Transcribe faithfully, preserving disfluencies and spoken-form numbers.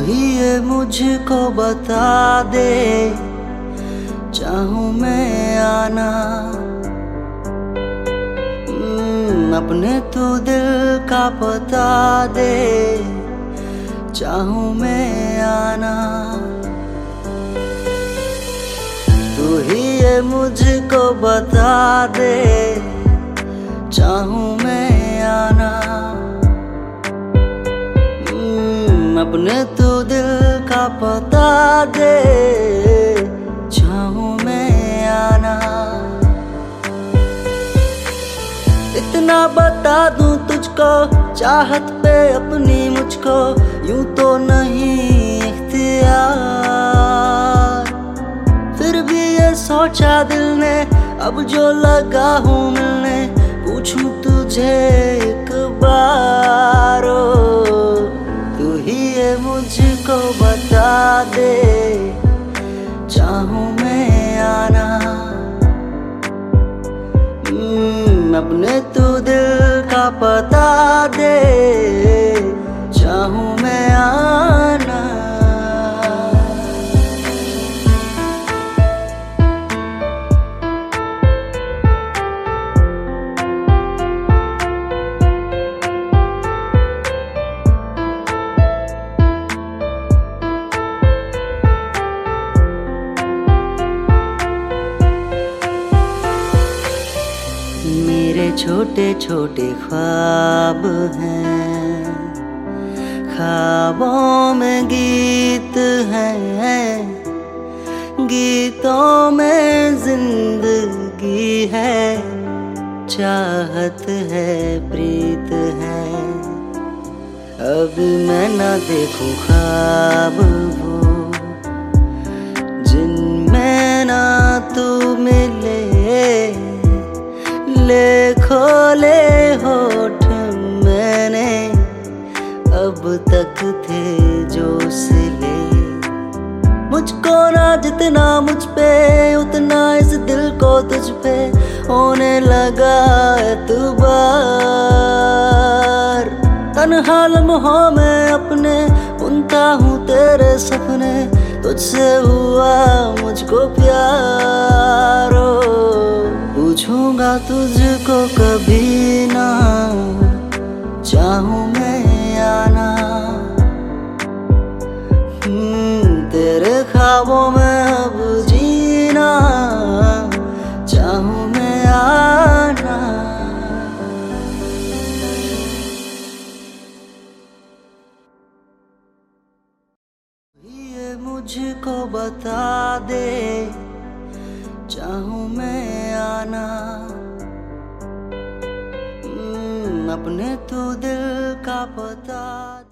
ही ये मुझको बता दे, चाहूं मैं आना अपने तू दिल का पता दे, चाहूं मैं आना। तू ही ये मुझको बता दे, चाहूं मैं आना अपने तू दिल का पता दे, चाहूं मैं आना। इतना बता दूं तुझको, चाहत पे अपनी मुझको यूं तो नहीं इख्तियार। फिर भी ये सोचा दिल ने, अब जो लगा हूँ मिलने, पूछूं तुझे एक बार। तू ही ये मुझको बता दे, चाहूं मैं आना अपने तू दिल का पता दे, चाहूं मैं आना। मेरे छोटे छोटे ख्वाब हैं, ख्वाबों में गीत हैं, गीतों में जिंदगी है, चाहत है, प्रीत है। अब मैं ना देखूं ख्वाब वो जिनमें ना तू मिले, ले खोले होठ मैंने अब तक थे जो सिले। मुझको ना जितना मुझ पे, उतना इस दिल को तुझ पे होने लगा एतबार। तन्हा लम्हों में अपने बुनता हूँ तेरे सपने, तुझसे हुआ मुझको प्यार। पूछूंगा तुझको कभी ना, चाहूं मैं आना तेरे ख्वाबों में अब जीना, चाहूं मैं आना। ये मुझको बता दे, चाहूं मैं आना अपने तू दिल का पता।